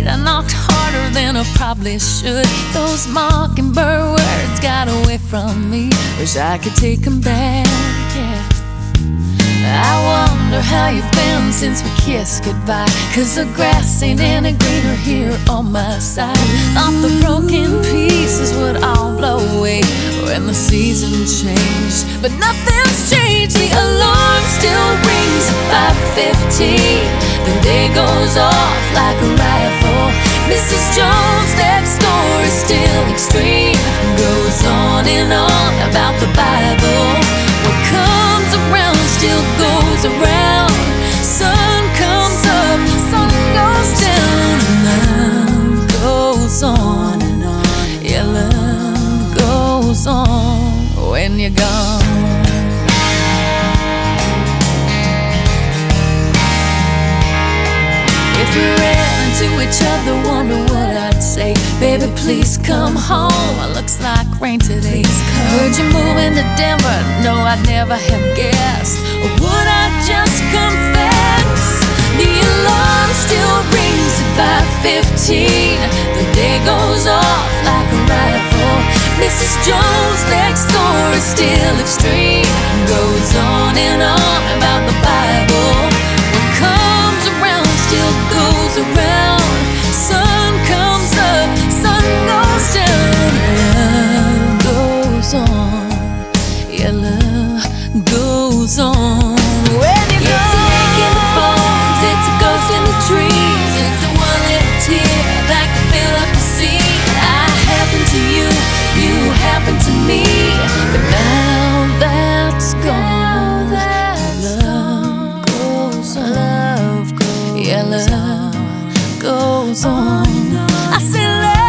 beat. I knocked harder than I probably should. Those mockingbird words got away from me. Wish I could take them back, yeah. I wonder how you've been since we kissed goodbye, 'cause the grass ain't any greener here on my side. Thought the broken pieces would all blow away when the season changed, but nothing's changed. The alarm still rings at 5:15. The day goes off like a rifle. Mrs. Jones next door is still extreme. Goes on and on about the Bible. What comes around still goes around. Sun comes up, sun goes down, and love goes on and on. Yeah, love goes on when you're gone. If we ran into each other, wonder what I'd say. Baby, please come home. It looks like rain today's come. Heard you moving to Denver. No, I'd never have guessed. Or would I just confess? The alarm still rings at 5:15. The day goes off like a rifle. Mrs. Jones next door is still extreme. Goes on and on about the Bible. What comes around still goes around. Sun comes up, sun goes down. Love goes on, yeah, love goes on. When you go, it's an ache in the bones, it's a ghost in the trees. It's the one little tear that can fill up the sea. I happen to you, you happen to me, but now that's gone. Love goes on, yeah, love goes on. I say love.